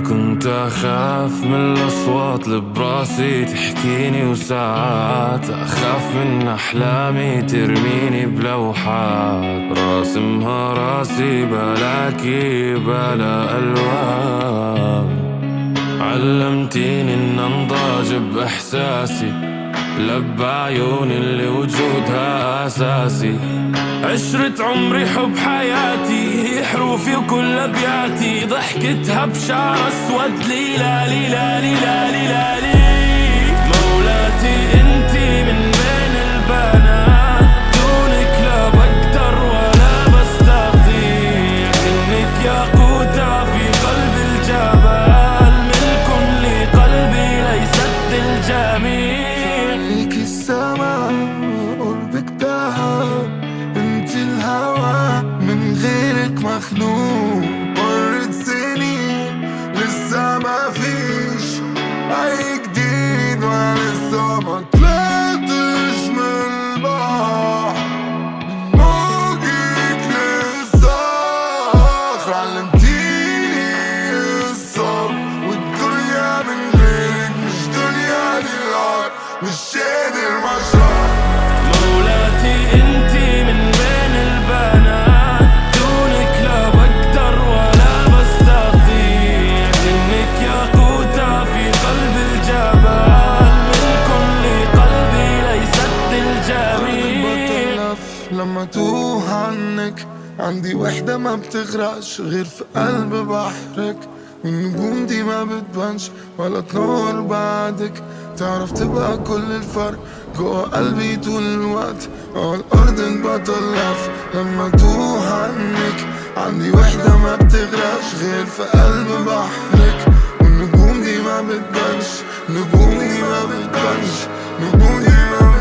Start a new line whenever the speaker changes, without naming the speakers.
كنت أخاف من الأصوات اللي براسي تحكيني، وساعات أخاف من أحلامي ترميني بلوحات راسمها راسي بلاكي بلا ألوان. علمتيني إن أنضاج بإحساسي، لب عيوني اللي وجودها أساسي. عشرة عمري حب حياتي، هي حروفي وكل أبياتي، ضحكتها بشعر أسود ليلى ليلى ليلى ليلى لي. مولاتي انتي من بين البنات، دونك لا بقدر ولا بستطيع، إنك ياقوتة في قلب الجبل، ملك لقلبي ليست الجميع.
فيك السما قربك دهب، انتي الهوى من غيرك مخنوق. مرت سنين لسه ما فيش اي جديد، وانا لسه ما طلعتش من البحر، من موجك للصخر. علمتيني الصبر والدنيا من غيرك مش دنيا، دي الارض مش قادر مشروع.
مولاتي انتي من بين البنات، دونك لا بقدر ولا بستطيع، إنك ياقوتة في قلب الجبل، ملك لقلبي ليست الجميع.
لما توه عنك عندي وحدة ما بتغرقش غير في قلب بحرك، والنجوم دي ما بتبانش ولا تنور بعدك. تعرف تبقى كل الفرق جوا قلبي طول الوقت، الأرض انبطل لف. لما توه عنك عندي وحدة ما بتغرقش غير في قلب بحرك، والنجوم دي ما بتبانش، نجوم دي ما بتبانش، نجوم دي ما